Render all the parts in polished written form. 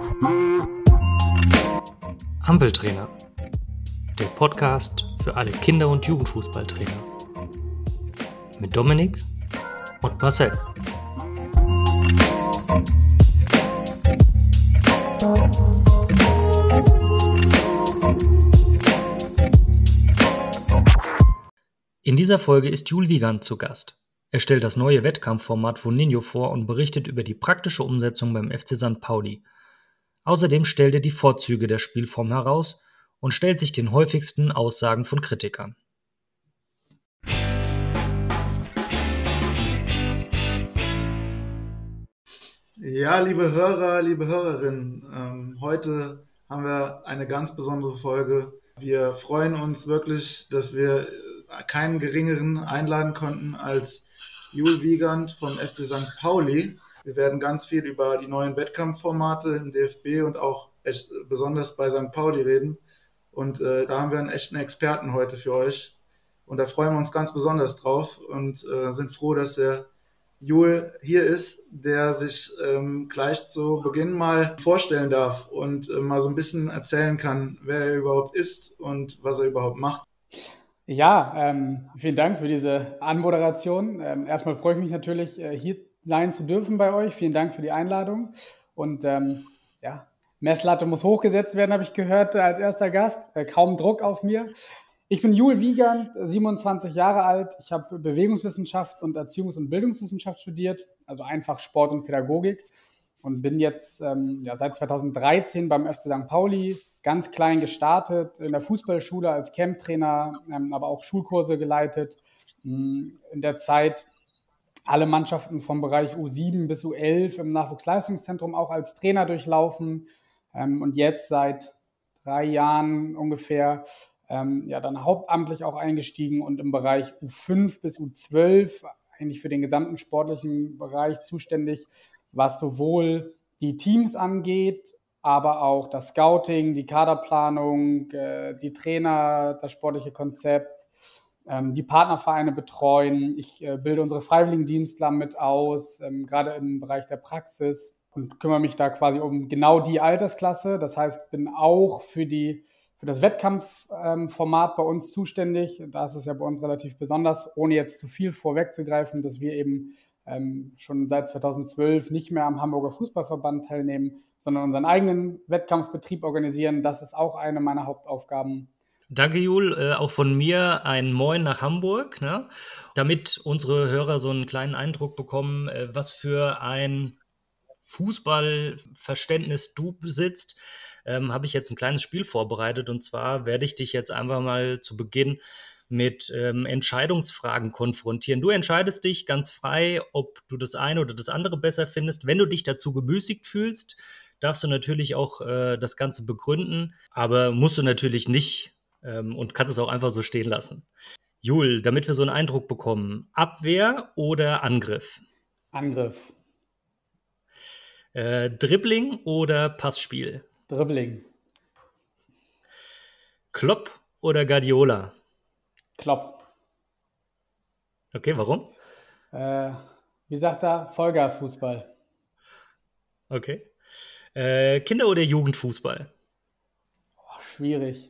Ampeltrainer, der Podcast für alle Kinder- und Jugendfußballtrainer. Mit Dominik und Marcel. In dieser Folge ist Jul Wiegand zu Gast. Er stellt das neue Wettkampfformat Foninho vor und berichtet über die praktische Umsetzung beim FC St. Pauli. Außerdem stellt er die Vorzüge der Spielform heraus und stellt sich den häufigsten Aussagen von Kritikern. Ja, liebe Hörer, liebe Hörerinnen, heute haben wir eine ganz besondere Folge. Wir freuen uns wirklich, dass wir keinen geringeren einladen konnten als Jul Wiegand vom FC St. Pauli. Wir werden ganz viel über die neuen Wettkampfformate im DFB und auch besonders bei St. Pauli reden. Und da haben wir einen echten Experten heute für euch. Und da freuen wir uns ganz besonders drauf und sind froh, dass der Jul hier ist, der sich gleich zu Beginn mal vorstellen darf und mal so ein bisschen erzählen kann, wer er überhaupt ist und was er überhaupt macht. Ja, vielen Dank für diese Anmoderation. Erstmal freue ich mich natürlich, hier sein zu dürfen bei euch. Vielen Dank für die Einladung. Und Messlatte muss hochgesetzt werden, habe ich gehört, als erster Gast. Kaum Druck auf mir. Ich bin Jul Wiegand, 27 Jahre alt. Ich habe Bewegungswissenschaft und Erziehungs- und Bildungswissenschaft studiert, also einfach Sport und Pädagogik. Und bin jetzt seit 2013 beim FC St. Pauli, ganz klein gestartet, in der Fußballschule als Camptrainer, aber auch Schulkurse geleitet. In der Zeit alle Mannschaften vom Bereich U7 bis U11 im Nachwuchsleistungszentrum auch als Trainer durchlaufen. Und jetzt seit 3 Jahren ungefähr dann hauptamtlich auch eingestiegen und im Bereich U5 bis U12 eigentlich für den gesamten sportlichen Bereich zuständig, was sowohl die Teams angeht, aber auch das Scouting, die Kaderplanung, die Trainer, das sportliche Konzept, die Partnervereine betreuen. Ich bilde unsere Freiwilligendienstler mit aus, gerade im Bereich der Praxis und kümmere mich da quasi um genau die Altersklasse. Das heißt, bin auch für das Wettkampfformat bei uns zuständig. Da ist es ja bei uns relativ besonders, ohne jetzt zu viel vorwegzugreifen, dass wir eben schon seit 2012 nicht mehr am Hamburger Fußballverband teilnehmen, sondern unseren eigenen Wettkampfbetrieb organisieren. Das ist auch eine meiner Hauptaufgaben. Danke, Jul. Auch von mir ein Moin nach Hamburg, ne? Damit unsere Hörer so einen kleinen Eindruck bekommen, was für ein Fußballverständnis du besitzt, habe ich jetzt ein kleines Spiel vorbereitet. Und zwar werde ich dich jetzt einfach mal zu Beginn mit Entscheidungsfragen konfrontieren. Du entscheidest dich ganz frei, ob du das eine oder das andere besser findest. Wenn du dich dazu gemüßigt fühlst, darfst du natürlich auch das Ganze begründen, aber musst du natürlich nicht und kannst es auch einfach so stehen lassen. Jul, damit wir so einen Eindruck bekommen, Abwehr oder Angriff? Angriff. Dribbling oder Passspiel? Dribbling. Klopp oder Guardiola? Klopp. Okay, warum? Wie sagt er? Vollgasfußball. Okay. Kinder- oder Jugendfußball? Schwierig.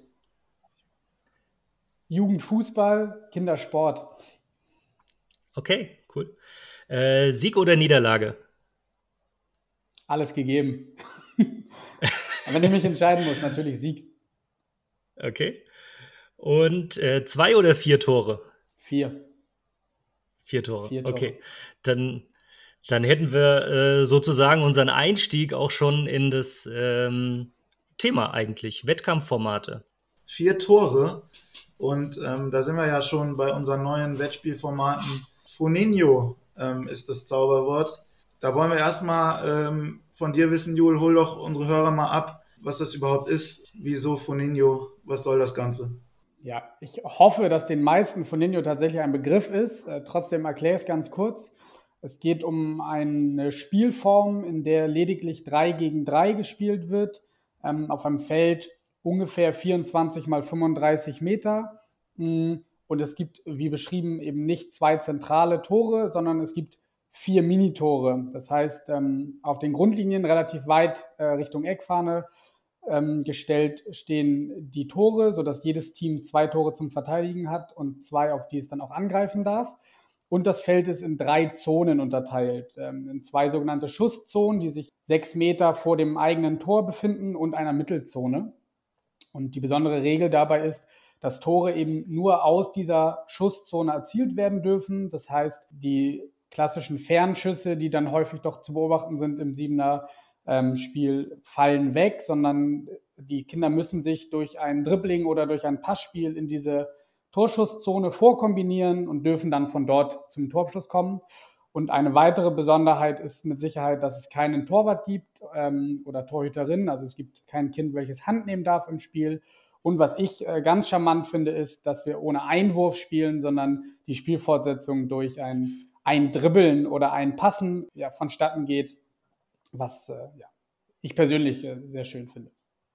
Jugendfußball, Kindersport. Okay, cool. Sieg oder Niederlage? Alles gegeben. Wenn ich mich entscheiden muss, natürlich Sieg. Okay. Und 2 oder 4 Tore? 4. 4 Tore. 4 Tore. Okay. Dann hätten wir sozusagen unseren Einstieg auch schon in das Thema eigentlich, Wettkampfformate. 4 Tore und da sind wir ja schon bei unseren neuen Wettspielformaten. Foninho ist das Zauberwort. Da wollen wir erstmal von dir wissen, Jul, hol doch unsere Hörer mal ab, was das überhaupt ist. Wieso Foninho? Was soll das Ganze? Ja, ich hoffe, dass den meisten Foninho tatsächlich ein Begriff ist. Trotzdem erkläre ich es ganz kurz. Es geht um eine Spielform, in der lediglich 3 gegen 3 gespielt wird, auf einem Feld ungefähr 24 mal 35 Meter. Und es gibt, wie beschrieben, eben nicht 2 zentrale Tore, sondern es gibt 4 Minitore. Das heißt, auf den Grundlinien relativ weit Richtung Eckfahne gestellt stehen die Tore, sodass jedes Team 2 Tore zum Verteidigen hat und 2, auf die es dann auch angreifen darf. Und das Feld ist in 3 Zonen unterteilt. In 2 sogenannte Schusszonen, die sich 6 Meter vor dem eigenen Tor befinden, und einer Mittelzone. Und die besondere Regel dabei ist, dass Tore eben nur aus dieser Schusszone erzielt werden dürfen. Das heißt, die klassischen Fernschüsse, die dann häufig doch zu beobachten sind im 7er Spiel, fallen weg, sondern die Kinder müssen sich durch ein Dribbling oder durch ein Passspiel in diese Torschusszone vorkombinieren und dürfen dann von dort zum Torabschluss kommen. Und eine weitere Besonderheit ist mit Sicherheit, dass es keinen Torwart gibt oder Torhüterin. Also es gibt kein Kind, welches Hand nehmen darf im Spiel. Und was ich ganz charmant finde, ist, dass wir ohne Einwurf spielen, sondern die Spielfortsetzung durch ein Dribbeln oder ein Passen vonstatten geht, was ich persönlich sehr schön finde.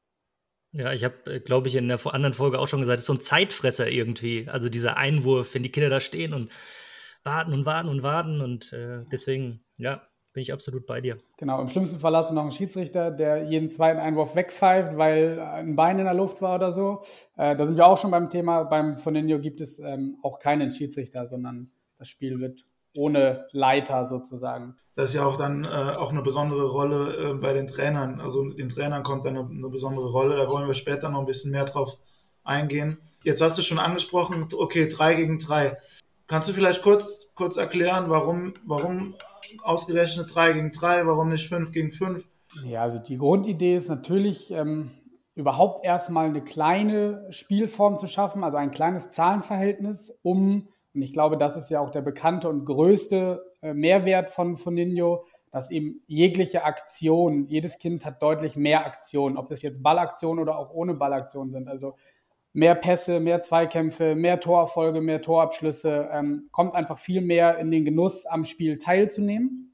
Ja, ich habe, glaube ich, in der anderen Folge auch schon gesagt, es ist so ein Zeitfresser irgendwie. Also dieser Einwurf, wenn die Kinder da stehen und warten und warten und warten. Und deswegen, ja, bin ich absolut bei dir. Genau, im schlimmsten Fall hast du noch einen Schiedsrichter, der jeden zweiten Einwurf wegpfeift, weil ein Bein in der Luft war oder so. Da sind wir auch schon beim Thema. Beim Foninho gibt es auch keinen Schiedsrichter, sondern das Spiel wird ohne Leiter sozusagen. Das ist ja auch dann auch eine besondere Rolle bei den Trainern. Also den Trainern kommt dann eine besondere Rolle. Da wollen wir später noch ein bisschen mehr drauf eingehen. Jetzt hast du schon angesprochen, okay, 3 gegen 3. Kannst du vielleicht kurz erklären, warum ausgerechnet 3 gegen 3, warum nicht 5 gegen 5? Ja, also die Grundidee ist natürlich, überhaupt erstmal eine kleine Spielform zu schaffen, also ein kleines Zahlenverhältnis, und ich glaube, das ist ja auch der bekannte und größte Mehrwert von Foninho, dass eben jegliche Aktion, jedes Kind hat deutlich mehr Aktionen, ob das jetzt Ballaktionen oder auch ohne Ballaktionen sind. Also mehr Pässe, mehr Zweikämpfe, mehr Torerfolge, mehr Torabschlüsse, kommt einfach viel mehr in den Genuss, am Spiel teilzunehmen.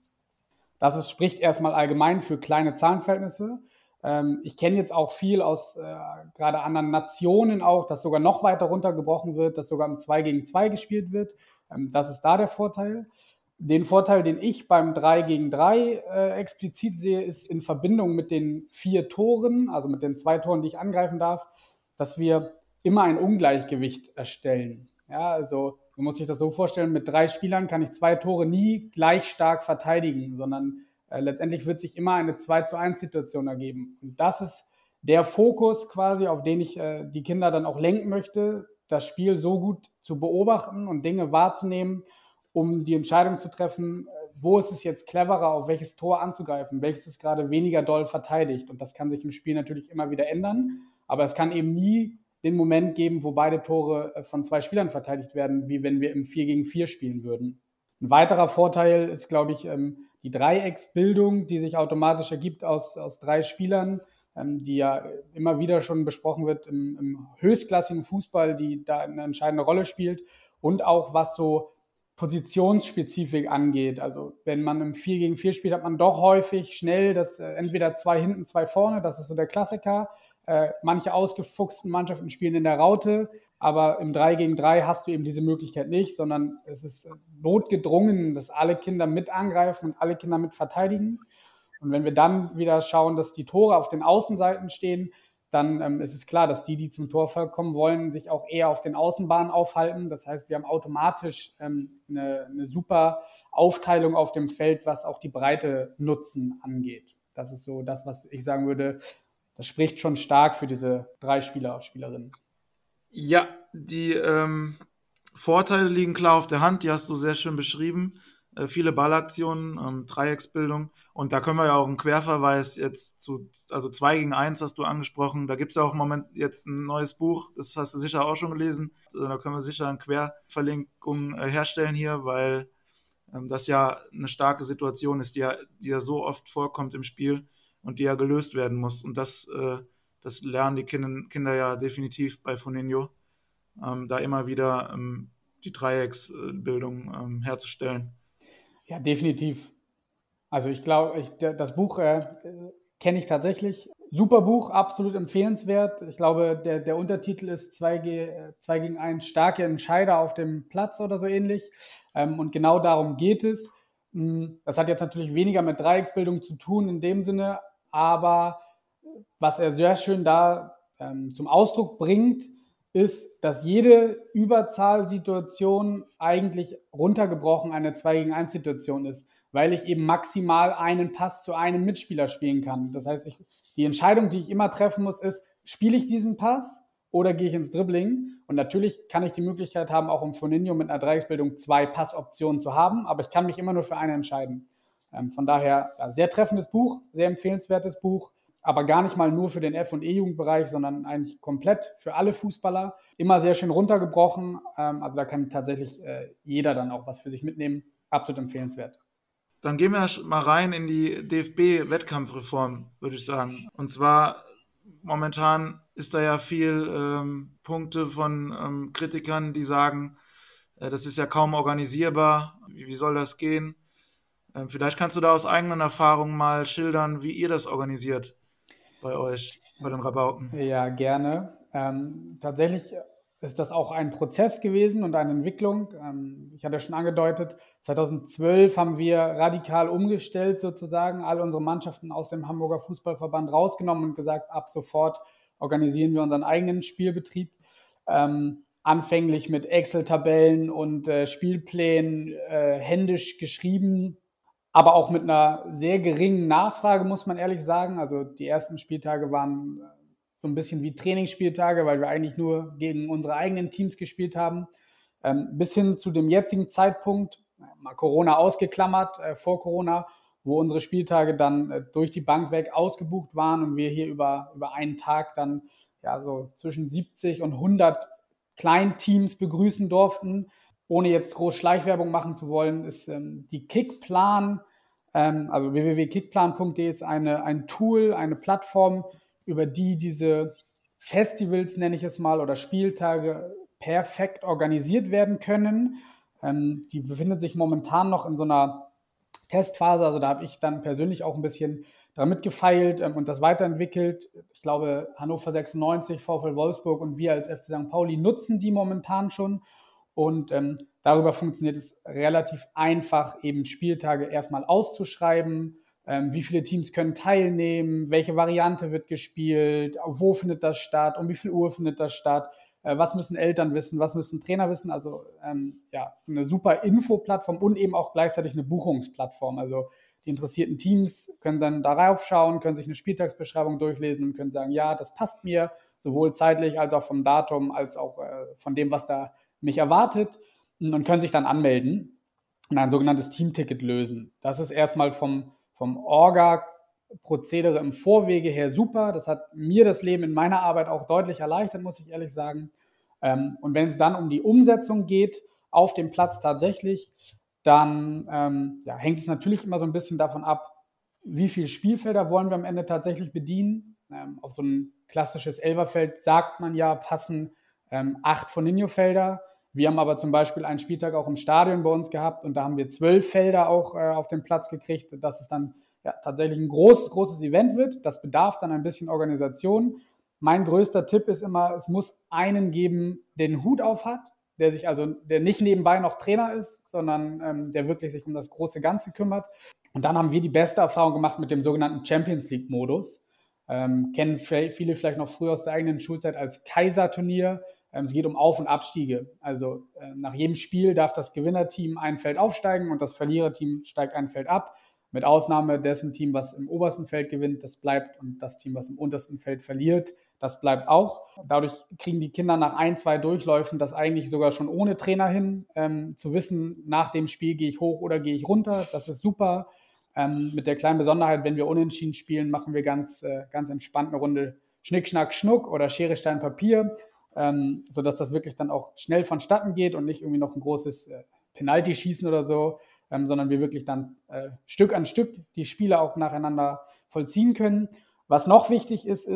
Das spricht erstmal allgemein für kleine Zahlenverhältnisse. Ich kenne jetzt auch viel aus gerade anderen Nationen auch, dass sogar noch weiter runtergebrochen wird, dass sogar im 2 gegen 2 gespielt wird. Das ist da der Vorteil. Den Vorteil, den ich beim 3 gegen 3 explizit sehe, ist in Verbindung mit den 4 Toren, also mit den 2 Toren, die ich angreifen darf, dass wir immer ein Ungleichgewicht erstellen. Ja, also man muss sich das so vorstellen, mit 3 Spielern kann ich 2 Tore nie gleich stark verteidigen, sondern letztendlich wird sich immer eine 2:1 Situation ergeben. Und das ist der Fokus quasi, auf den ich die Kinder dann auch lenken möchte, das Spiel so gut zu beobachten und Dinge wahrzunehmen, um die Entscheidung zu treffen, wo ist es jetzt cleverer, auf welches Tor anzugreifen, welches ist gerade weniger doll verteidigt. Und das kann sich im Spiel natürlich immer wieder ändern, aber es kann eben nie den Moment geben, wo beide Tore von 2 Spielern verteidigt werden, wie wenn wir im 4 gegen 4 spielen würden. Ein weiterer Vorteil ist, glaube ich, die Dreiecksbildung, die sich automatisch ergibt aus 3 Spielern, die ja immer wieder schon besprochen wird im höchstklassigen Fußball, die da eine entscheidende Rolle spielt, und auch was so Positionsspezifik angeht. Also wenn man im 4 gegen 4 spielt, hat man doch häufig schnell das entweder 2 hinten, 2 vorne, das ist so der Klassiker. Manche ausgefuchsten Mannschaften spielen in der Raute, aber im 3 gegen 3 hast du eben diese Möglichkeit nicht, sondern es ist notgedrungen, dass alle Kinder mit angreifen und alle Kinder mit verteidigen. Und wenn wir dann wieder schauen, dass die Tore auf den Außenseiten stehen, dann ist es klar, dass die zum Torfall kommen wollen, sich auch eher auf den Außenbahnen aufhalten. Das heißt, wir haben automatisch eine super Aufteilung auf dem Feld, was auch die Breite Nutzen angeht. Das ist so das, was ich sagen würde, das spricht schon stark für diese 3 Spieler und Spielerinnen. Ja, die Vorteile liegen klar auf der Hand, die hast du sehr schön beschrieben. Viele Ballaktionen, Dreiecksbildung, und da können wir ja auch einen Querverweis jetzt also 2 gegen 1 hast du angesprochen, da gibt es ja auch im Moment jetzt ein neues Buch, das hast du sicher auch schon gelesen, da können wir sicher eine Querverlinkung herstellen hier, weil das ja eine starke Situation ist, die ja so oft vorkommt im Spiel und die ja gelöst werden muss, und das lernen die Kinder ja definitiv bei Foninho, da immer wieder die Dreiecksbildung herzustellen. Ja, definitiv. Also ich glaube, das Buch kenne ich tatsächlich. Super Buch, absolut empfehlenswert. Ich glaube, der Untertitel ist 2 gegen 1 starke Entscheider auf dem Platz oder so ähnlich. Und genau darum geht es. Das hat jetzt natürlich weniger mit Dreiecksbildung zu tun in dem Sinne, aber was er sehr schön da zum Ausdruck bringt, ist, dass jede Überzahlsituation eigentlich runtergebrochen eine 2-gegen-1 Situation ist, weil ich eben maximal einen Pass zu einem Mitspieler spielen kann. Das heißt, die Entscheidung, die ich immer treffen muss, ist, spiele ich diesen Pass oder gehe ich ins Dribbling? Und natürlich kann ich die Möglichkeit haben, auch im Foninho mit einer Dreiecksbildung 2 Passoptionen zu haben, aber ich kann mich immer nur für eine entscheiden. Von daher, ja, sehr treffendes Buch, sehr empfehlenswertes Buch, aber gar nicht mal nur für den F- und E-Jugendbereich, sondern eigentlich komplett für alle Fußballer. Immer sehr schön runtergebrochen, also da kann tatsächlich jeder dann auch was für sich mitnehmen. Absolut empfehlenswert. Dann gehen wir mal rein in die DFB-Wettkampfreform, würde ich sagen. Und zwar momentan ist da ja viel Punkte von Kritikern, die sagen, das ist ja kaum organisierbar. Wie soll das gehen? Vielleicht kannst du da aus eigenen Erfahrungen mal schildern, wie ihr das organisiert bei euch, bei den Rabauken. Ja, gerne. Tatsächlich ist das auch ein Prozess gewesen und eine Entwicklung. Ich hatte ja schon angedeutet, 2012 haben wir radikal umgestellt sozusagen, all unsere Mannschaften aus dem Hamburger Fußballverband rausgenommen und gesagt, ab sofort organisieren wir unseren eigenen Spielbetrieb. Anfänglich mit Excel-Tabellen und Spielplänen händisch geschrieben, aber auch mit einer sehr geringen Nachfrage, muss man ehrlich sagen. Also die ersten Spieltage waren so ein bisschen wie Trainingsspieltage, weil wir eigentlich nur gegen unsere eigenen Teams gespielt haben. Bis hin zu dem jetzigen Zeitpunkt, mal Corona ausgeklammert, vor Corona, wo unsere Spieltage dann durch die Bank weg ausgebucht waren und wir hier über einen Tag dann ja so zwischen 70 und 100 Kleinteams begrüßen durften. Ohne jetzt groß Schleichwerbung machen zu wollen, ist die Kickplan, also www.kickplan.de ist ein Tool, eine Plattform, über die diese Festivals, nenne ich es mal, oder Spieltage perfekt organisiert werden können. Die befindet sich momentan noch in so einer Testphase, also da habe ich dann persönlich auch ein bisschen dran mitgefeilt und das weiterentwickelt. Ich glaube, Hannover 96, VfL Wolfsburg und wir als FC St. Pauli nutzen die momentan schon. Und darüber funktioniert es relativ einfach, eben Spieltage erstmal auszuschreiben. Wie viele Teams können teilnehmen? Welche Variante wird gespielt? Wo findet das statt? Um wie viel Uhr findet das statt? Was müssen Eltern wissen? Was müssen Trainer wissen? Also ja, eine super Infoplattform und eben auch gleichzeitig eine Buchungsplattform. Also die interessierten Teams können dann darauf schauen, können sich eine Spieltagsbeschreibung durchlesen und können sagen, ja, das passt mir, sowohl zeitlich als auch vom Datum, als auch von dem, was da mich erwartet, und können sich dann anmelden und ein sogenanntes Teamticket lösen. Das ist erstmal vom Orga-Prozedere im Vorwege her super. Das hat mir das Leben in meiner Arbeit auch deutlich erleichtert, muss ich ehrlich sagen. Und wenn es dann um die Umsetzung geht, auf dem Platz tatsächlich, dann hängt es natürlich immer so ein bisschen davon ab, wie viele Spielfelder wollen wir am Ende tatsächlich bedienen. Auf so ein klassisches Elferfeld sagt man ja, passen 8 Foninho-Felder. Wir haben aber zum Beispiel einen Spieltag auch im Stadion bei uns gehabt und da haben wir 12 Felder auch auf den Platz gekriegt, dass es dann ja, tatsächlich ein großes Event wird. Das bedarf dann ein bisschen Organisation. Mein größter Tipp ist immer, es muss einen geben, der den Hut auf hat, der nicht nebenbei noch Trainer ist, sondern der wirklich sich um das große Ganze kümmert. Und dann haben wir die beste Erfahrung gemacht mit dem sogenannten Champions League-Modus. Kennen viele vielleicht noch früher aus der eigenen Schulzeit als Kaiserturnier. Es geht um Auf- und Abstiege. Also nach jedem Spiel darf das Gewinnerteam ein Feld aufsteigen und das Verliererteam steigt ein Feld ab. Mit Ausnahme dessen Team, was im obersten Feld gewinnt, das bleibt, und das Team, was im untersten Feld verliert, das bleibt auch. Dadurch kriegen die Kinder nach 1-2 Durchläufen das eigentlich sogar schon ohne Trainer hin, zu wissen, nach dem Spiel gehe ich hoch oder gehe ich runter. Das ist super. Mit der kleinen Besonderheit, wenn wir unentschieden spielen, machen wir ganz entspannt eine Runde Schnick, Schnack, Schnuck oder Schere, Stein, Papier, sodass das wirklich dann auch schnell vonstatten geht und nicht irgendwie noch ein großes Penalty schießen oder so, sondern wir wirklich dann Stück an Stück die Spiele auch nacheinander vollziehen können. Was noch wichtig ist,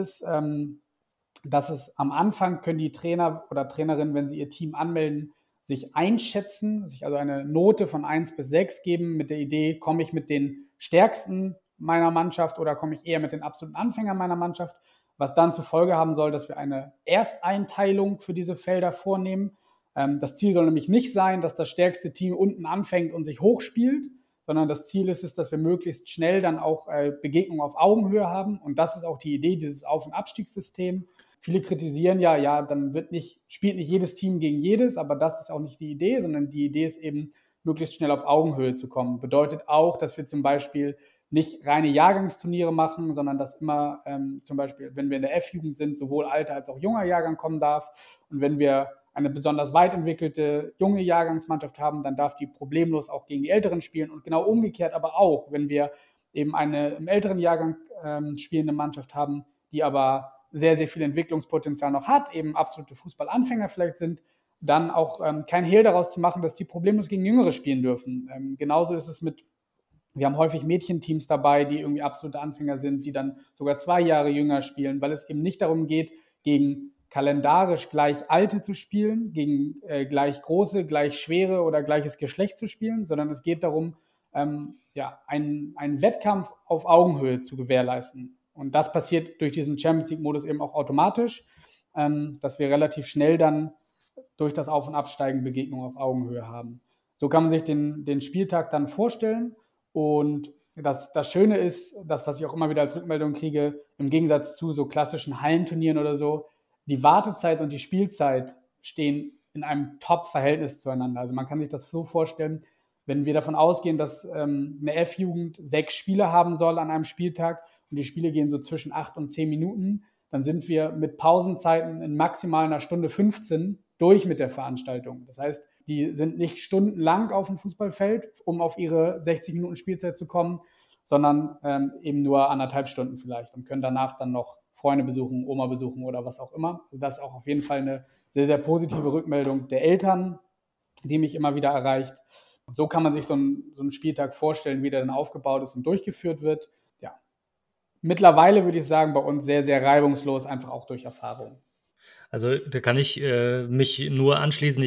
dass es am Anfang können die Trainer oder Trainerinnen, wenn sie ihr Team anmelden, sich einschätzen, sich also eine Note von 1 bis 6 geben mit der Idee, komme ich mit den Stärksten meiner Mannschaft oder komme ich eher mit den absoluten Anfängern meiner Mannschaft, was dann zur Folge haben soll, dass wir eine Ersteinteilung für diese Felder vornehmen. Das Ziel soll nämlich nicht sein, dass das stärkste Team unten anfängt und sich hochspielt, sondern das Ziel ist es, dass wir möglichst schnell dann auch Begegnungen auf Augenhöhe haben. Und das ist auch die Idee, dieses Auf- und Abstiegssystem. Viele kritisieren ja, dann spielt nicht jedes Team gegen jedes, aber das ist auch nicht die Idee, sondern die Idee ist eben, möglichst schnell auf Augenhöhe zu kommen. Bedeutet auch, dass wir zum Beispiel nicht reine Jahrgangsturniere machen, sondern dass immer zum Beispiel, wenn wir in der F-Jugend sind, sowohl alter als auch junger Jahrgang kommen darf. Und wenn wir eine besonders weit entwickelte junge Jahrgangsmannschaft haben, dann darf die problemlos auch gegen die Älteren spielen. Und genau umgekehrt aber auch, wenn wir eben eine im älteren Jahrgang spielende Mannschaft haben, die aber sehr, sehr viel Entwicklungspotenzial noch hat, eben absolute Fußballanfänger vielleicht sind, dann auch kein Hehl daraus zu machen, dass die problemlos gegen Jüngere spielen dürfen. Genauso ist es wir haben häufig Mädchenteams dabei, die irgendwie absolute Anfänger sind, die dann sogar 2 Jahre jünger spielen, weil es eben nicht darum geht, gegen kalendarisch gleich Alte zu spielen, gegen gleich große, gleich schwere oder gleiches Geschlecht zu spielen, sondern es geht darum, einen Wettkampf auf Augenhöhe zu gewährleisten. Und das passiert durch diesen Champions League-Modus eben auch automatisch, dass wir relativ schnell dann durch das Auf- und Absteigen Begegnungen auf Augenhöhe haben. So kann man sich den Spieltag dann vorstellen. Und das Schöne ist, das, was ich auch immer wieder als Rückmeldung kriege, im Gegensatz zu so klassischen Hallenturnieren oder so, die Wartezeit und die Spielzeit stehen in einem Top-Verhältnis zueinander. Also man kann sich das so vorstellen, wenn wir davon ausgehen, dass eine F-Jugend 6 Spiele haben soll an einem Spieltag und die Spiele gehen so zwischen 8 und 10 Minuten, dann sind wir mit Pausenzeiten in maximal einer Stunde 15 durch mit der Veranstaltung. Das heißt, die sind nicht stundenlang auf dem Fußballfeld, um auf ihre 60 Minuten Spielzeit zu kommen, sondern eben nur 1,5 Stunden vielleicht und können danach dann noch Freunde besuchen, Oma besuchen oder was auch immer. Also das ist auch auf jeden Fall eine sehr, sehr positive Rückmeldung der Eltern, die mich immer wieder erreicht. Und so kann man sich so einen Spieltag vorstellen, wie der dann aufgebaut ist und durchgeführt wird. Ja, mittlerweile würde ich sagen, bei uns sehr, sehr reibungslos, einfach auch durch Erfahrung. Also da kann ich mich nur anschließen.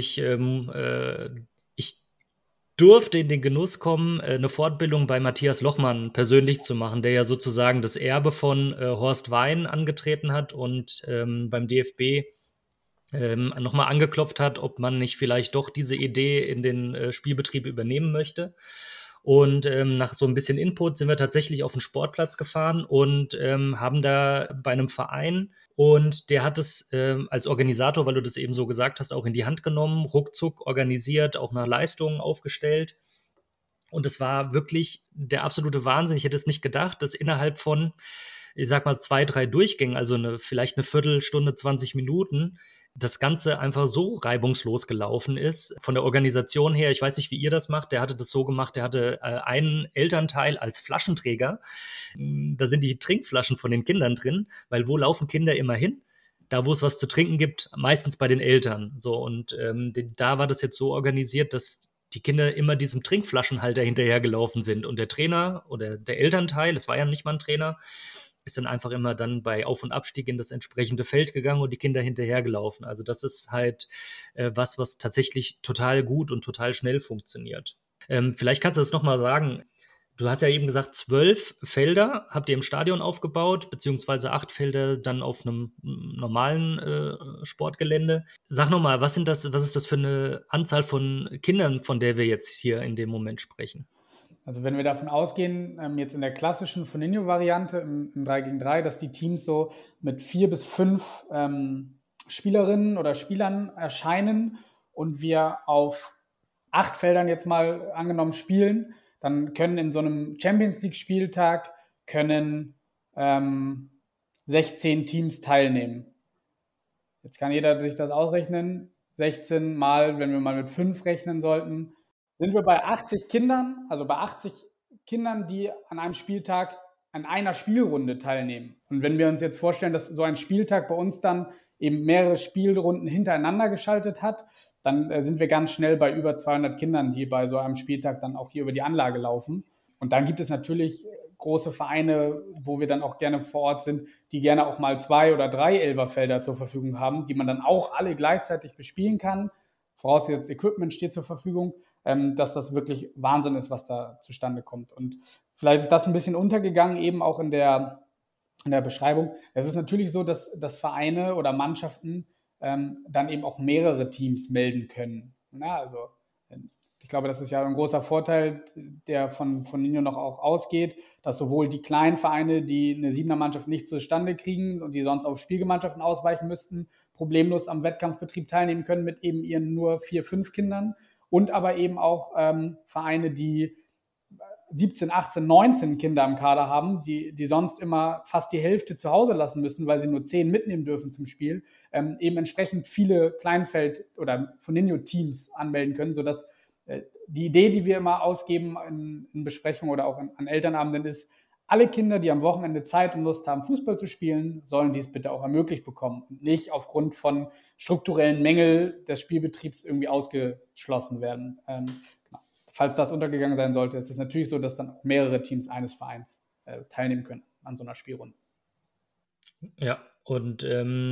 Ich durfte in den Genuss kommen, eine Fortbildung bei Matthias Lochmann persönlich zu machen, der ja sozusagen das Erbe von Horst Wein angetreten hat und beim DFB nochmal angeklopft hat, ob man nicht vielleicht doch diese Idee in den Spielbetrieb übernehmen möchte. Und nach so ein bisschen Input sind wir tatsächlich auf den Sportplatz gefahren und haben da bei einem Verein, und der hat es als Organisator, weil du das eben so gesagt hast, auch in die Hand genommen, ruckzuck organisiert, auch nach Leistungen aufgestellt. Und es war wirklich der absolute Wahnsinn. Ich hätte es nicht gedacht, dass innerhalb von, ich sag mal, 2, 3 Durchgängen, also vielleicht eine Viertelstunde, 20 Minuten, das Ganze einfach so reibungslos gelaufen ist. Von der Organisation her, ich weiß nicht, wie ihr das macht, der hatte das so gemacht, der hatte einen Elternteil als Flaschenträger. Da sind die Trinkflaschen von den Kindern drin, weil wo laufen Kinder immer hin? Da, wo es was zu trinken gibt, meistens bei den Eltern. So, und da war das jetzt so organisiert, dass die Kinder immer diesem Trinkflaschenhalter hinterhergelaufen sind. Und der Trainer oder der Elternteil, es war ja nicht mal ein Trainer, ist dann einfach immer dann bei Auf- und Abstieg in das entsprechende Feld gegangen und die Kinder hinterhergelaufen. Also das ist halt was tatsächlich total gut und total schnell funktioniert. Vielleicht kannst du das nochmal sagen. Du hast ja eben gesagt, 12 Felder habt ihr im Stadion aufgebaut, beziehungsweise 8 Felder dann auf einem normalen Sportgelände. Sag nochmal, was ist das für eine Anzahl von Kindern, von der wir jetzt hier in dem Moment sprechen? Also wenn wir davon ausgehen, jetzt in der klassischen Foninho-Variante im 3 gegen 3, dass die Teams so mit 4 bis 5 Spielerinnen oder Spielern erscheinen und wir auf 8 Feldern jetzt mal angenommen spielen, dann können in so einem Champions-League-Spieltag 16 Teams teilnehmen. Jetzt kann jeder sich das ausrechnen. 16 mal, wenn wir mal mit 5 rechnen sollten, sind wir bei 80 Kindern, also bei 80 Kindern, die an einem Spieltag an einer Spielrunde teilnehmen. Und wenn wir uns jetzt vorstellen, dass so ein Spieltag bei uns dann eben mehrere Spielrunden hintereinander geschaltet hat, dann sind wir ganz schnell bei über 200 Kindern, die bei so einem Spieltag dann auch hier über die Anlage laufen. Und dann gibt es natürlich große Vereine, wo wir dann auch gerne vor Ort sind, die gerne auch mal 2 oder 3 Elferfelder zur Verfügung haben, die man dann auch alle gleichzeitig bespielen kann. Vorausgesetzt Equipment steht zur Verfügung, dass das wirklich Wahnsinn ist, was da zustande kommt. Und vielleicht ist das ein bisschen untergegangen, eben auch in der Beschreibung. Es ist natürlich so, dass Vereine oder Mannschaften dann eben auch mehrere Teams melden können. Also ich glaube, das ist ja ein großer Vorteil, der von Nino noch auch ausgeht, dass sowohl die kleinen Vereine, die eine Siebener-Mannschaft nicht zustande kriegen und die sonst auf Spielgemeinschaften ausweichen müssten, problemlos am Wettkampfbetrieb teilnehmen können mit eben ihren nur 4, 5 Kindern und aber eben auch Vereine, die 17, 18, 19 Kinder im Kader haben, die sonst immer fast die Hälfte zu Hause lassen müssen, weil sie nur 10 mitnehmen dürfen zum Spiel, eben entsprechend viele Kleinfeld- oder Foninho-Teams anmelden können, sodass die Idee, die wir immer ausgeben in Besprechungen oder auch an Elternabenden ist, alle Kinder, die am Wochenende Zeit und Lust haben, Fußball zu spielen, sollen dies bitte auch ermöglicht bekommen und nicht aufgrund von strukturellen Mängeln des Spielbetriebs irgendwie ausgeschlossen werden. Falls das untergegangen sein sollte, ist es natürlich so, dass dann auch mehrere Teams eines Vereins teilnehmen können an so einer Spielrunde. Ja, und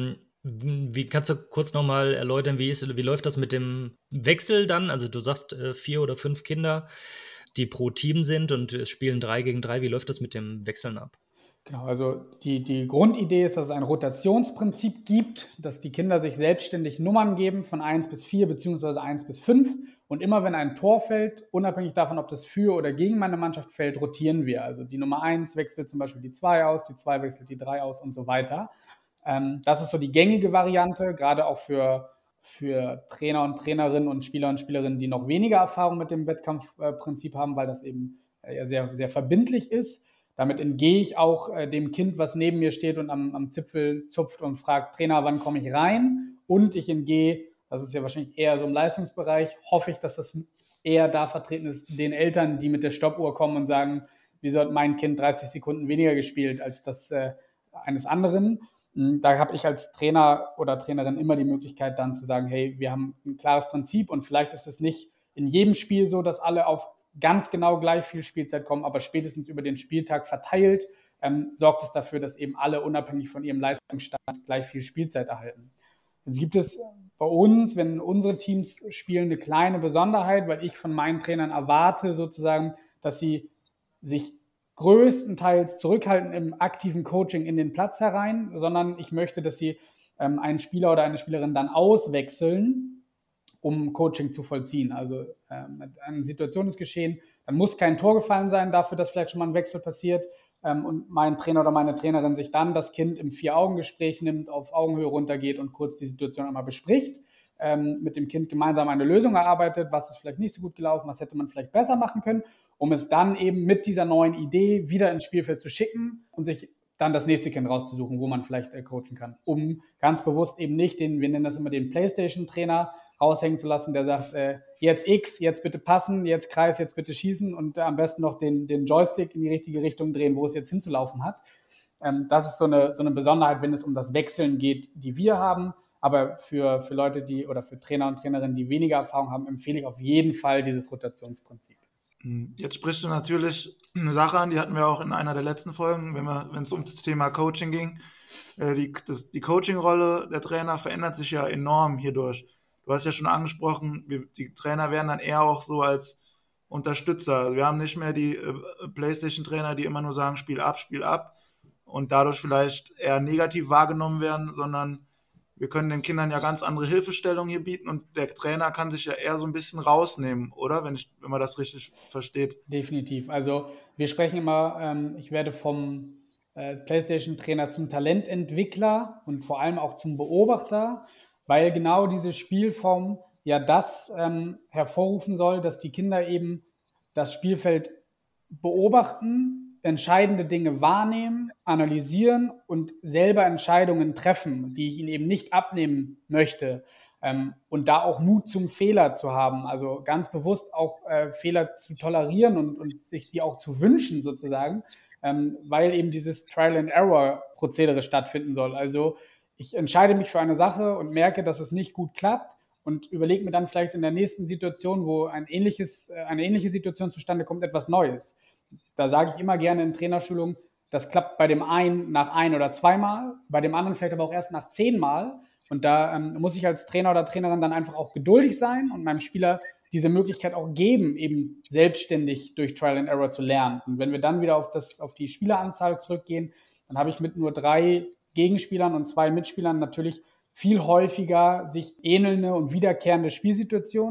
wie kannst du kurz nochmal erläutern, wie läuft das mit dem Wechsel dann? Also du sagst 4 oder 5 Kinder, die pro Team sind und spielen 3 gegen 3. Wie läuft das mit dem Wechseln ab? Genau, also die Grundidee ist, dass es ein Rotationsprinzip gibt, dass die Kinder sich selbstständig Nummern geben von 1 bis 4 beziehungsweise 1 bis 5 und immer wenn ein Tor fällt, unabhängig davon, ob das für oder gegen meine Mannschaft fällt, rotieren wir. Also die Nummer 1 wechselt zum Beispiel die 2 aus, die 2 wechselt die 3 aus und so weiter. Das ist so die gängige Variante, gerade auch für Trainer und Trainerinnen und Spielerinnen, die noch weniger Erfahrung mit dem Wettkampfprinzip haben, weil das eben sehr, sehr verbindlich ist. Damit entgehe ich auch dem Kind, was neben mir steht und am Zipfel zupft und fragt, Trainer, wann komme ich rein? Und ich entgehe, das ist ja wahrscheinlich eher so im Leistungsbereich, hoffe ich, dass das eher da vertreten ist, den Eltern, die mit der Stoppuhr kommen und sagen, wieso hat mein Kind 30 Sekunden weniger gespielt als das eines anderen? Da habe ich als Trainer oder Trainerin immer die Möglichkeit dann zu sagen, hey, wir haben ein klares Prinzip und vielleicht ist es nicht in jedem Spiel so, dass alle auf ganz genau gleich viel Spielzeit kommen, aber spätestens über den Spieltag verteilt, sorgt es dafür, dass eben alle unabhängig von ihrem Leistungsstand gleich viel Spielzeit erhalten. Jetzt gibt es bei uns, wenn unsere Teams spielen, eine kleine Besonderheit, weil ich von meinen Trainern erwarte sozusagen, dass sie sich größtenteils zurückhalten im aktiven Coaching in den Platz herein, sondern ich möchte, dass sie einen Spieler oder eine Spielerin dann auswechseln, um Coaching zu vollziehen. Also eine Situation ist geschehen, dann muss kein Tor gefallen sein dafür, dass vielleicht schon mal ein Wechsel passiert und mein Trainer oder meine Trainerin sich dann das Kind im 4-Augen-Gespräch nimmt, auf Augenhöhe runtergeht und kurz die Situation einmal bespricht, mit dem Kind gemeinsam eine Lösung erarbeitet, was ist vielleicht nicht so gut gelaufen, was hätte man vielleicht besser machen können, um es dann eben mit dieser neuen Idee wieder ins Spielfeld zu schicken und sich dann das nächste Kind rauszusuchen, wo man vielleicht coachen kann, um ganz bewusst eben nicht wir nennen das immer den Playstation-Trainer, raushängen zu lassen, der sagt, jetzt X, jetzt bitte passen, jetzt Kreis, jetzt bitte schießen und am besten noch den Joystick in die richtige Richtung drehen, wo es jetzt hinzulaufen hat. Das ist so eine Besonderheit, wenn es um das Wechseln geht, die wir haben. Aber für Leute, oder für Trainer und Trainerinnen, die weniger Erfahrung haben, empfehle ich auf jeden Fall dieses Rotationsprinzip. Jetzt sprichst du natürlich eine Sache an, die hatten wir auch in einer der letzten Folgen, wenn es um das Thema Coaching ging. Die Coaching-Rolle der Trainer verändert sich ja enorm hierdurch. Du hast ja schon angesprochen, die Trainer werden dann eher auch so als Unterstützer. Also wir haben nicht mehr die Playstation-Trainer, die immer nur sagen, Spiel ab und dadurch vielleicht eher negativ wahrgenommen werden, sondern wir können den Kindern ja ganz andere Hilfestellungen hier bieten und der Trainer kann sich ja eher so ein bisschen rausnehmen, oder? Wenn man das richtig versteht. Definitiv. Also wir sprechen immer, ich werde vom PlayStation-Trainer zum Talententwickler und vor allem auch zum Beobachter, weil genau diese Spielform ja das hervorrufen soll, dass die Kinder eben das Spielfeld beobachten, entscheidende Dinge wahrnehmen, analysieren und selber Entscheidungen treffen, die ich ihnen eben nicht abnehmen möchte. Und da auch Mut zum Fehler zu haben, also ganz bewusst auch Fehler zu tolerieren und sich die auch zu wünschen sozusagen, weil eben dieses Trial-and-Error-Prozedere stattfinden soll. Also ich entscheide mich für eine Sache und merke, dass es nicht gut klappt und überlege mir dann vielleicht in der nächsten Situation, wo eine ähnliche Situation zustande kommt, etwas Neues. Da sage ich immer gerne in Trainerschulungen, das klappt bei dem einen nach 1 oder 2 Mal, bei dem anderen vielleicht aber auch erst nach 10 Mal. Und da muss ich als Trainer oder Trainerin dann einfach auch geduldig sein und meinem Spieler diese Möglichkeit auch geben, eben selbstständig durch Trial and Error zu lernen. Und wenn wir dann wieder auf die Spieleranzahl zurückgehen, dann habe ich mit nur 3 Gegenspielern und 2 Mitspielern natürlich viel häufiger sich ähnelnde und wiederkehrende Spielsituationen.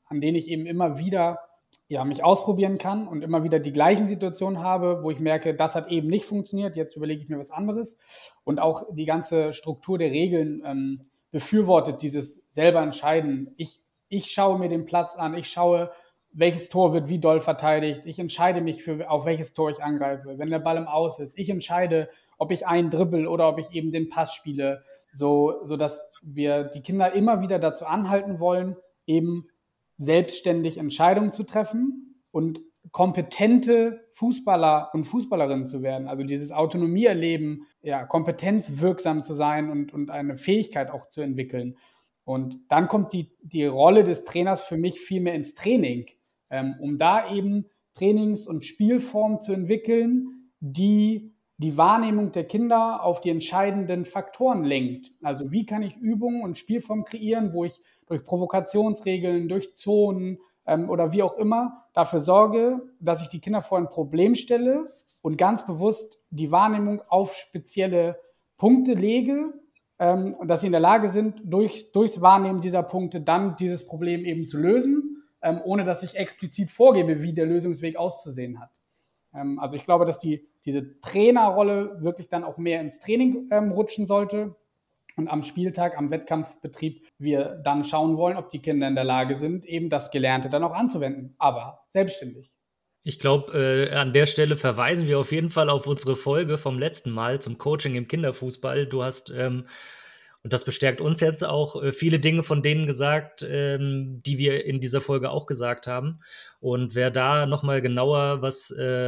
an denen ich eben immer wieder mich ausprobieren kann und immer wieder die gleichen Situationen habe, wo ich merke, das hat eben nicht funktioniert, jetzt überlege ich mir was anderes. Und auch die ganze Struktur der Regeln befürwortet dieses selber Entscheiden. Ich schaue mir den Platz an, ich schaue, welches Tor wird wie doll verteidigt, ich entscheide mich auf welches Tor ich angreife. Wenn der Ball im Aus ist, ich entscheide, ob ich einen dribbel oder ob ich eben den Pass spiele, sodass wir die Kinder immer wieder dazu anhalten wollen, eben selbstständig Entscheidungen zu treffen und kompetente Fußballer und Fußballerinnen zu werden. Also dieses Autonomie erleben, kompetenzwirksam zu sein und eine Fähigkeit auch zu entwickeln. Und dann kommt die Rolle des Trainers für mich viel mehr ins Training, um da eben Trainings- und Spielformen zu entwickeln, die Wahrnehmung der Kinder auf die entscheidenden Faktoren lenkt. Also wie kann ich Übungen und Spielformen kreieren, wo ich durch Provokationsregeln, durch Zonen oder wie auch immer dafür sorge, dass ich die Kinder vor ein Problem stelle und ganz bewusst die Wahrnehmung auf spezielle Punkte lege und dass sie in der Lage sind, durchs Wahrnehmen dieser Punkte dann dieses Problem eben zu lösen, ohne dass ich explizit vorgebe, wie der Lösungsweg auszusehen hat. Also ich glaube, dass diese Trainerrolle wirklich dann auch mehr ins Training rutschen sollte und am Spieltag, am Wettkampfbetrieb wir dann schauen wollen, ob die Kinder in der Lage sind, eben das Gelernte dann auch anzuwenden, aber selbstständig. Ich glaube, an der Stelle verweisen wir auf jeden Fall auf unsere Folge vom letzten Mal zum Coaching im Kinderfußball. Du hast, und das bestärkt uns jetzt auch, viele Dinge von denen gesagt, die wir in dieser Folge auch gesagt haben. Und wer da nochmal genauer was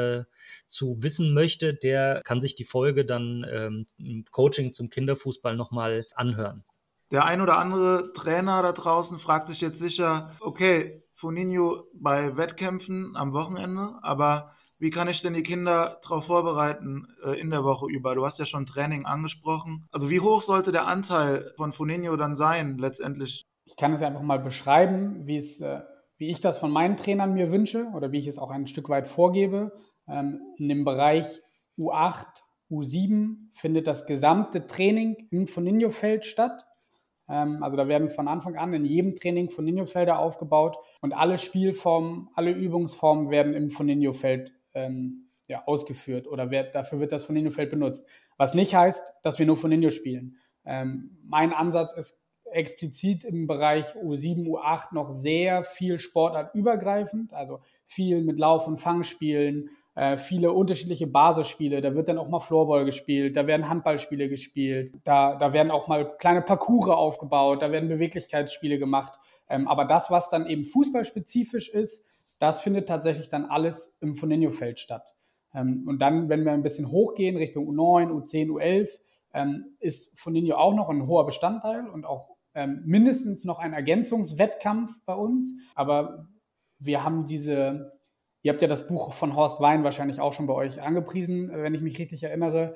zu wissen möchte, der kann sich die Folge dann Coaching zum Kinderfußball nochmal anhören. Der ein oder andere Trainer da draußen fragt sich jetzt sicher, okay, Foninho bei Wettkämpfen am Wochenende, aber wie kann ich denn die Kinder darauf vorbereiten in der Woche über? Du hast ja schon Training angesprochen. Also wie hoch sollte der Anteil von Foninho dann sein letztendlich? Ich kann es einfach mal beschreiben, wie ich das von meinen Trainern mir wünsche oder wie ich es auch ein Stück weit vorgebe. In dem Bereich U8, U7 findet das gesamte Training im Foninho-Feld statt. Also da werden von Anfang an in jedem Training Foninho-Felder aufgebaut und alle Spielformen, alle Übungsformen werden im Foninho-Feld ausgeführt oder dafür wird das Foninho-Feld benutzt. Was nicht heißt, dass wir nur Foninho spielen. Mein Ansatz ist explizit im Bereich U7, U8 noch sehr viel sportartübergreifend, also viel mit Lauf- und Fangspielen, viele unterschiedliche Basisspiele, da wird dann auch mal Floorball gespielt, da werden Handballspiele gespielt, da werden auch mal kleine Parcours aufgebaut, da werden Beweglichkeitsspiele gemacht. Aber das, was dann eben fußballspezifisch ist, das findet tatsächlich dann alles im Foninho-Feld statt. Und dann, wenn wir ein bisschen hochgehen, Richtung U9, U10, U11, ist Foninho auch noch ein hoher Bestandteil und auch mindestens noch ein Ergänzungswettkampf bei uns. Aber wir haben ihr habt ja das Buch von Horst Wein wahrscheinlich auch schon bei euch angepriesen, wenn ich mich richtig erinnere.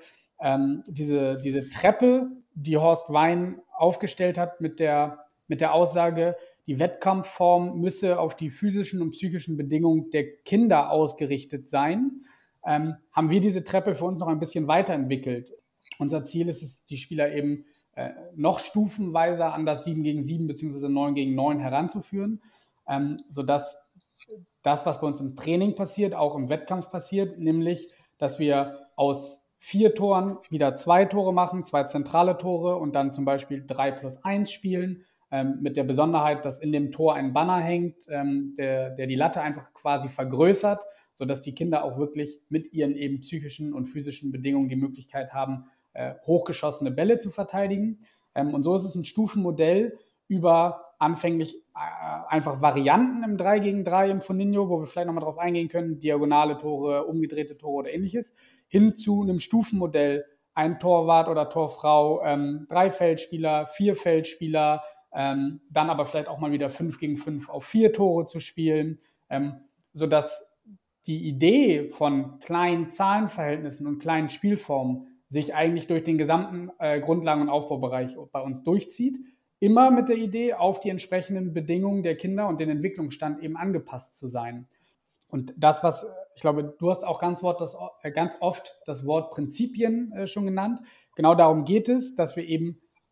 Diese Treppe, die Horst Wein aufgestellt hat mit der Aussage, die Wettkampfform müsse auf die physischen und psychischen Bedingungen der Kinder ausgerichtet sein, haben wir diese Treppe für uns noch ein bisschen weiterentwickelt. Unser Ziel ist es, die Spieler eben noch stufenweise an das 7 gegen 7 bzw. 9 gegen 9 heranzuführen, sodass das, was bei uns im Training passiert, auch im Wettkampf passiert, nämlich, dass wir aus 4 Toren wieder 2 Tore machen, 2 zentrale Tore und dann zum Beispiel 3+1 spielen, mit der Besonderheit, dass in dem Tor ein Banner hängt, der die Latte einfach quasi vergrößert, sodass die Kinder auch wirklich mit ihren eben psychischen und physischen Bedingungen die Möglichkeit haben, hochgeschossene Bälle zu verteidigen. Und so ist es ein Stufenmodell über anfänglich einfach Varianten im 3 gegen 3 im Foninho, wo wir vielleicht nochmal drauf eingehen können, diagonale Tore, umgedrehte Tore oder ähnliches, hin zu einem Stufenmodell, ein Torwart oder Torfrau, 3 Feldspieler, 4 Feldspieler, dann aber vielleicht auch mal wieder 5 gegen 5 auf 4 Tore zu spielen, sodass die Idee von kleinen Zahlenverhältnissen und kleinen Spielformen sich eigentlich durch den gesamten Grundlagen- und Aufbaubereich bei uns durchzieht. Immer mit der Idee, auf die entsprechenden Bedingungen der Kinder und den Entwicklungsstand eben angepasst zu sein. Und das, ich glaube, du hast auch ganz oft das Wort Prinzipien schon genannt. Genau darum geht es, dass wir eben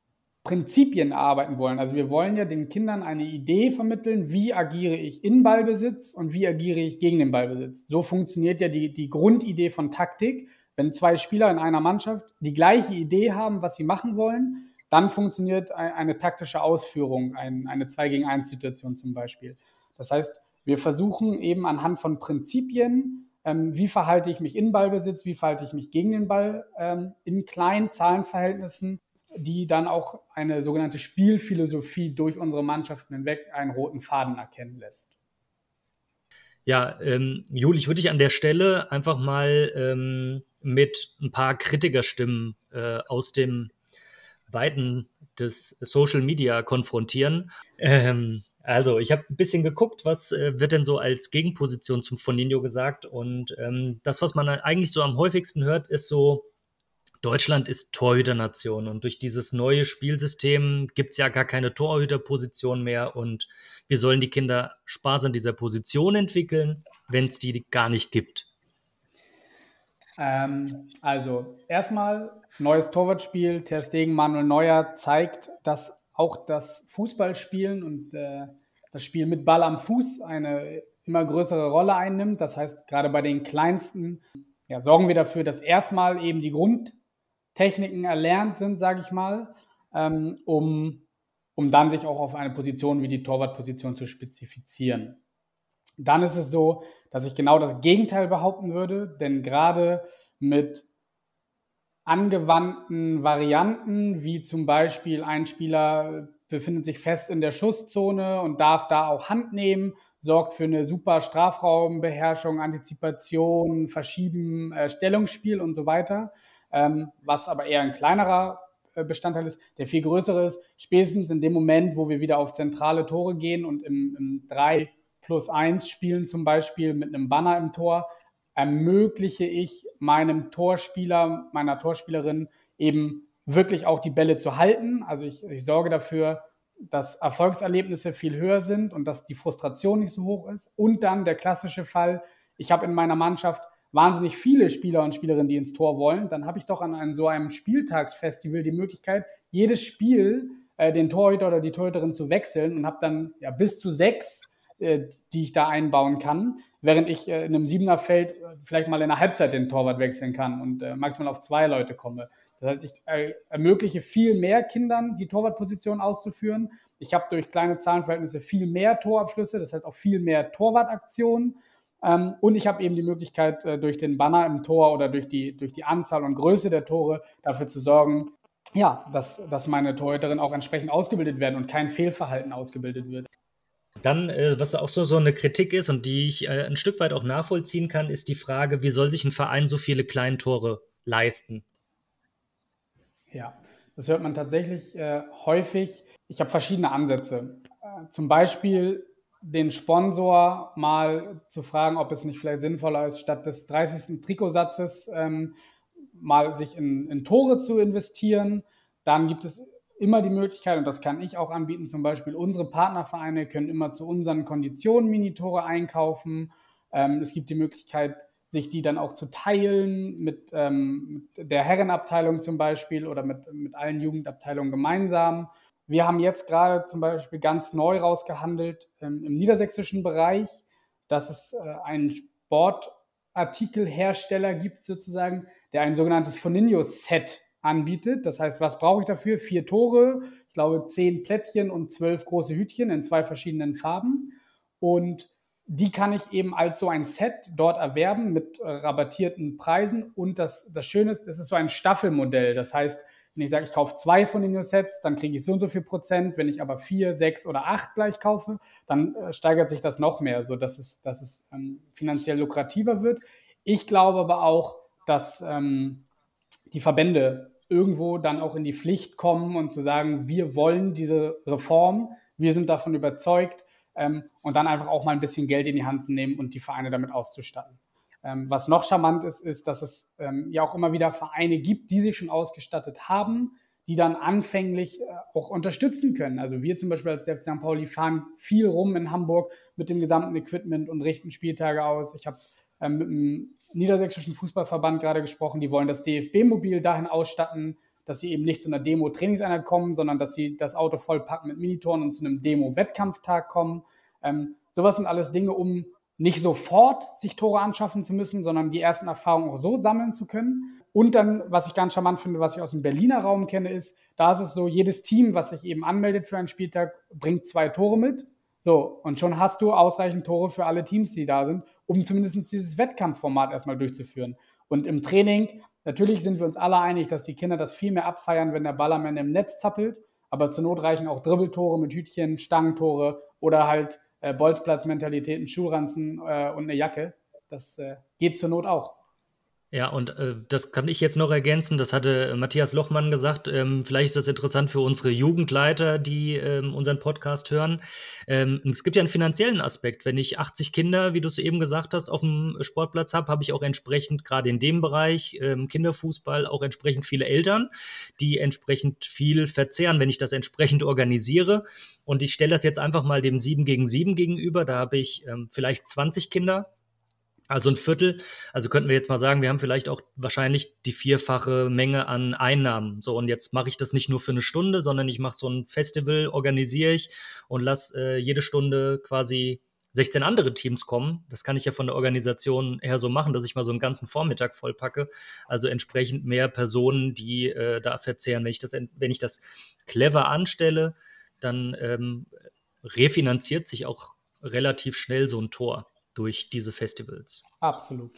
Prinzipien arbeiten wollen. Also wir wollen ja den Kindern eine Idee vermitteln, wie agiere ich in Ballbesitz und wie agiere ich gegen den Ballbesitz. So funktioniert ja die Grundidee von Taktik. Wenn zwei Spieler in einer Mannschaft die gleiche Idee haben, was sie machen wollen, dann funktioniert eine taktische Ausführung, eine 2-gegen-1-Situation zum Beispiel. Das heißt, wir versuchen eben anhand von Prinzipien, wie verhalte ich mich in Ballbesitz, wie verhalte ich mich gegen den Ball, in kleinen Zahlenverhältnissen, die dann auch eine sogenannte Spielphilosophie durch unsere Mannschaften hinweg einen roten Faden erkennen lässt. Ja, Jul, ich würde dich an der Stelle einfach mal mit ein paar Kritikerstimmen aus dem Weiten des Social Media konfrontieren. Also, ich habe ein bisschen geguckt, was wird denn so als Gegenposition zum Foninho gesagt. Und das, was man eigentlich so am häufigsten hört, ist so, Deutschland ist Torhüternation und durch dieses neue Spielsystem gibt es ja gar keine Torhüterposition mehr und wir sollen die Kinder Spaß an dieser Position entwickeln, wenn es die gar nicht gibt. Also erstmal neues Torwartspiel, Ter Stegen, Manuel Neuer zeigt, dass auch das Fußballspielen und das Spiel mit Ball am Fuß eine immer größere Rolle einnimmt. Das heißt, gerade bei den Kleinsten sorgen wir dafür, dass erstmal eben die Grundtechniken erlernt sind, sage ich mal, um dann sich auch auf eine Position wie die Torwartposition zu spezifizieren. Dann ist es so, dass ich genau das Gegenteil behaupten würde, denn gerade mit angewandten Varianten, wie zum Beispiel ein Spieler befindet sich fest in der Schusszone und darf da auch Hand nehmen, sorgt für eine super Strafraumbeherrschung, Antizipation, Verschieben, Stellungsspiel und so weiter, was aber eher ein kleinerer Bestandteil ist. Der viel größere ist, spätestens in dem Moment, wo wir wieder auf zentrale Tore gehen und im 3+1 spielen zum Beispiel mit einem Banner im Tor, ermögliche ich meinem Torspieler, meiner Torspielerin eben wirklich auch die Bälle zu halten. Also ich sorge dafür, dass Erfolgserlebnisse viel höher sind und dass die Frustration nicht so hoch ist. Und dann der klassische Fall, ich habe in meiner Mannschaft wahnsinnig viele Spieler und Spielerinnen, die ins Tor wollen, dann habe ich doch an so einem Spieltagsfestival die Möglichkeit, jedes Spiel den Torhüter oder die Torhüterin zu wechseln und habe dann bis zu 6, die ich da einbauen kann, während ich in einem 7er-Feld vielleicht mal in der Halbzeit den Torwart wechseln kann und maximal auf 2 Leute komme. Das heißt, ich ermögliche viel mehr Kindern, die Torwartposition auszuführen. Ich habe durch kleine Zahlenverhältnisse viel mehr Torabschlüsse, das heißt auch viel mehr Torwartaktionen. Und ich habe eben die Möglichkeit, durch den Banner im Tor oder durch die Anzahl und Größe der Tore dafür zu sorgen, dass meine Torhüterinnen auch entsprechend ausgebildet werden und kein Fehlverhalten ausgebildet wird. Dann, was auch so eine Kritik ist und die ich ein Stück weit auch nachvollziehen kann, ist die Frage, wie soll sich ein Verein so viele kleine Tore leisten? Ja, das hört man tatsächlich häufig. Ich habe verschiedene Ansätze. Zum Beispiel den Sponsor mal zu fragen, ob es nicht vielleicht sinnvoller ist, statt des 30. Trikotsatzes mal sich in Tore zu investieren. Dann gibt es immer die Möglichkeit, und das kann ich auch anbieten, zum Beispiel unsere Partnervereine können immer zu unseren Konditionen Minitore einkaufen. Es gibt die Möglichkeit, sich die dann auch zu teilen mit der Herrenabteilung zum Beispiel oder mit allen Jugendabteilungen gemeinsam. Wir haben jetzt gerade zum Beispiel ganz neu rausgehandelt im niedersächsischen Bereich, dass es einen Sportartikelhersteller gibt sozusagen, der ein sogenanntes Foninho-Set anbietet. Das heißt, was brauche ich dafür? 4 Tore, ich glaube 10 Plättchen und 12 große Hütchen in 2 verschiedenen Farben. Und die kann ich eben als so ein Set dort erwerben mit rabattierten Preisen. Und das Schöne ist, es ist so ein Staffelmodell. Das heißt, wenn ich sage, ich kaufe 2 von den Sets, dann kriege ich so und so viel Prozent. Wenn ich aber 4, 6 oder 8 gleich kaufe, dann steigert sich das noch mehr, sodass es finanziell lukrativer wird. Ich glaube aber auch, dass die Verbände irgendwo dann auch in die Pflicht kommen und zu sagen, wir wollen diese Reform, wir sind davon überzeugt, und dann einfach auch mal ein bisschen Geld in die Hand zu nehmen und die Vereine damit auszustatten. Was noch charmant ist, dass es ja auch immer wieder Vereine gibt, die sich schon ausgestattet haben, die dann anfänglich auch unterstützen können. Also wir zum Beispiel als der FC St. Pauli fahren viel rum in Hamburg mit dem gesamten Equipment und richten Spieltage aus. Ich habe mit dem Niedersächsischen Fußballverband gerade gesprochen, die wollen das DFB-Mobil dahin ausstatten, dass sie eben nicht zu einer Demo-Trainingseinheit kommen, sondern dass sie das Auto vollpacken mit Minitoren und zu einem Demo-Wettkampftag kommen. Sowas sind alles Dinge, um nicht sofort sich Tore anschaffen zu müssen, sondern die ersten Erfahrungen auch so sammeln zu können. Und dann, was ich ganz charmant finde, was ich aus dem Berliner Raum kenne, ist, da ist es so, jedes Team, was sich eben anmeldet für einen Spieltag, bringt 2 Tore mit. So, und schon hast du ausreichend Tore für alle Teams, die da sind, um zumindest dieses Wettkampfformat erstmal durchzuführen. Und im Training, natürlich sind wir uns alle einig, dass die Kinder das viel mehr abfeiern, wenn der Ball am Ende im Netz zappelt. Aber zur Not reichen auch Dribbeltore mit Hütchen, Stangentore oder halt Bolzplatzmentalitäten, Schulranzen und eine Jacke. Das geht zur Not auch. Ja, und das kann ich jetzt noch ergänzen. Das hatte Matthias Lochmann gesagt. Vielleicht ist das interessant für unsere Jugendleiter, die unseren Podcast hören. Es gibt ja einen finanziellen Aspekt. Wenn ich 80 Kinder, wie du es eben gesagt hast, auf dem Sportplatz habe ich auch entsprechend gerade in dem Bereich Kinderfußball auch entsprechend viele Eltern, die entsprechend viel verzehren, wenn ich das entsprechend organisiere. Und ich stelle das jetzt einfach mal dem 7 gegen 7 gegenüber. Da habe ich vielleicht 20 Kinder. Also ein Viertel, also könnten wir jetzt mal sagen, wir haben vielleicht auch wahrscheinlich die 4-fache Menge an Einnahmen. So, und jetzt mache ich das nicht nur für eine Stunde, sondern ich mache so ein Festival, organisiere ich und lasse jede Stunde quasi 16 andere Teams kommen. Das kann ich ja von der Organisation her so machen, dass ich mal so einen ganzen Vormittag vollpacke. Also entsprechend mehr Personen, die da verzehren. Wenn ich das clever anstelle, dann refinanziert sich auch relativ schnell so ein Tor durch diese Festivals. Absolut.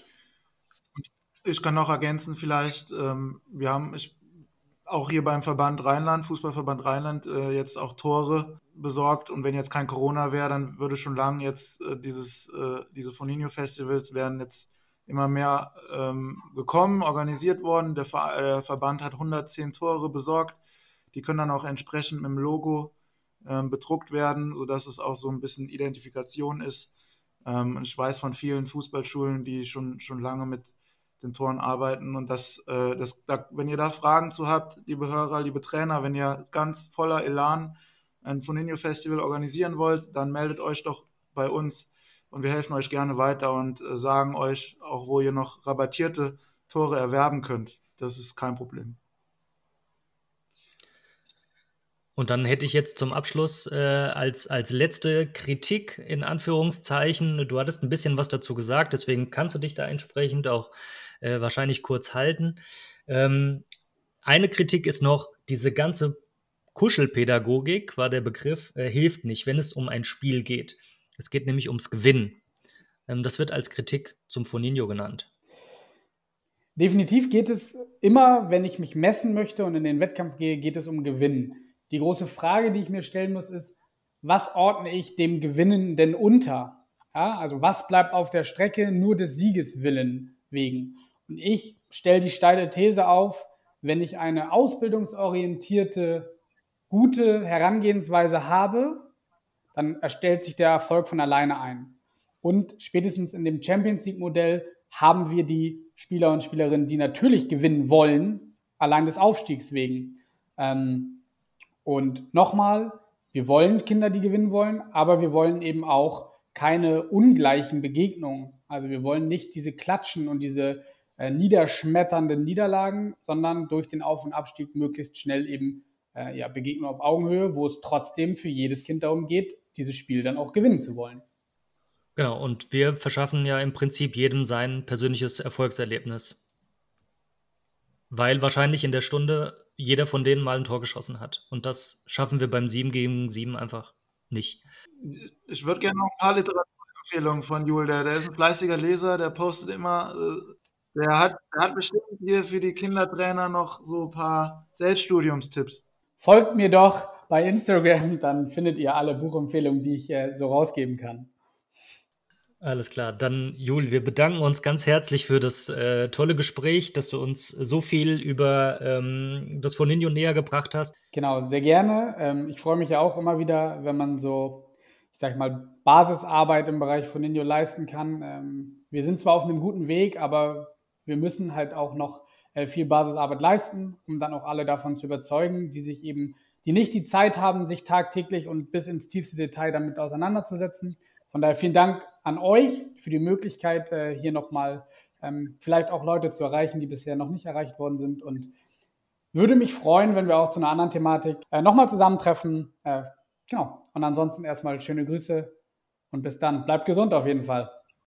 Ich kann noch ergänzen vielleicht, wir haben auch hier beim Verband Rheinland, Fußballverband Rheinland, jetzt auch Tore besorgt. Und wenn jetzt kein Corona wäre, dann würde schon lange jetzt diese Foninho-Festivals wären jetzt immer mehr gekommen, organisiert worden. Der Verband hat 110 Tore besorgt. Die können dann auch entsprechend mit dem Logo bedruckt werden, sodass es auch so ein bisschen Identifikation ist. Ich weiß von vielen Fußballschulen, die schon lange mit den Toren arbeiten. Und wenn ihr da Fragen zu habt, liebe Hörer, liebe Trainer, wenn ihr ganz voller Elan ein Foninho-Festival organisieren wollt, dann meldet euch doch bei uns und wir helfen euch gerne weiter und sagen euch auch, wo ihr noch rabattierte Tore erwerben könnt. Das ist kein Problem. Und dann hätte ich jetzt zum Abschluss als letzte Kritik in Anführungszeichen, du hattest ein bisschen was dazu gesagt, deswegen kannst du dich da entsprechend auch wahrscheinlich kurz halten. Eine Kritik ist noch, diese ganze Kuschelpädagogik, war der Begriff, hilft nicht, wenn es um ein Spiel geht. Es geht nämlich ums Gewinnen. Das wird als Kritik zum Foninho genannt. Definitiv geht es immer, wenn ich mich messen möchte und in den Wettkampf gehe, geht es um Gewinnen. Die große Frage, die ich mir stellen muss, ist, was ordne ich dem Gewinnen denn unter? Ja, also was bleibt auf der Strecke nur des Sieges willen wegen? Und ich stelle die steile These auf, wenn ich eine ausbildungsorientierte, gute Herangehensweise habe, dann erstellt sich der Erfolg von alleine ein. Und spätestens in dem Champions League-Modell haben wir die Spieler und Spielerinnen, die natürlich gewinnen wollen, allein des Aufstiegs wegen. Und nochmal, wir wollen Kinder, die gewinnen wollen, aber wir wollen eben auch keine ungleichen Begegnungen. Also wir wollen nicht diese Klatschen und diese niederschmetternden Niederlagen, sondern durch den Auf- und Abstieg möglichst schnell eben Begegnungen auf Augenhöhe, wo es trotzdem für jedes Kind darum geht, dieses Spiel dann auch gewinnen zu wollen. Genau, und wir verschaffen ja im Prinzip jedem sein persönliches Erfolgserlebnis. Weil wahrscheinlich in der Stunde jeder von denen mal ein Tor geschossen hat. Und das schaffen wir beim 7 gegen 7 einfach nicht. Ich würde gerne noch ein paar Literaturempfehlungen von Jul. Der ist ein fleißiger Leser, der postet immer. Der hat bestimmt hier für die Kindertrainer noch so ein paar Selbststudiumstipps. Folgt mir doch bei Instagram, dann findet ihr alle Buchempfehlungen, die ich so rausgeben kann. Alles klar, dann Jul, wir bedanken uns ganz herzlich für das tolle Gespräch, dass du uns so viel über das Foninho näher gebracht hast. Genau, sehr gerne. Ich freue mich ja auch immer wieder, wenn man so, ich sag mal, Basisarbeit im Bereich Foninho leisten kann. Wir sind zwar auf einem guten Weg, aber wir müssen halt auch noch viel Basisarbeit leisten, um dann auch alle davon zu überzeugen, die nicht die Zeit haben, sich tagtäglich und bis ins tiefste Detail damit auseinanderzusetzen. Von daher vielen Dank an euch für die Möglichkeit, hier nochmal vielleicht auch Leute zu erreichen, die bisher noch nicht erreicht worden sind. Und würde mich freuen, wenn wir auch zu einer anderen Thematik nochmal zusammentreffen. Genau. Und ansonsten erstmal schöne Grüße und bis dann. Bleibt gesund auf jeden Fall.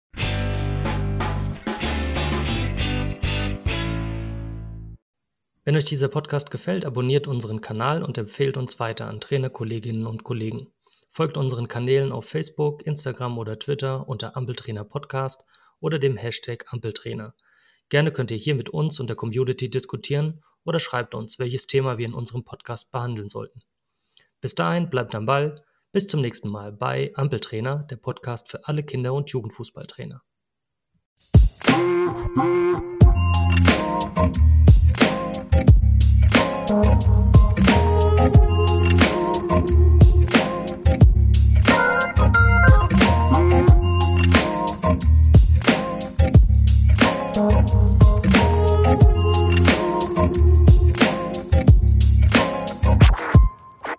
Wenn euch dieser Podcast gefällt, abonniert unseren Kanal und empfehlt uns weiter an Trainer, Kolleginnen und Kollegen. Folgt unseren Kanälen auf Facebook, Instagram oder Twitter unter Ampeltrainer Podcast oder dem Hashtag Ampeltrainer. Gerne könnt ihr hier mit uns und der Community diskutieren oder schreibt uns, welches Thema wir in unserem Podcast behandeln sollten. Bis dahin, bleibt am Ball. Bis zum nächsten Mal bei Ampeltrainer, der Podcast für alle Kinder- und Jugendfußballtrainer.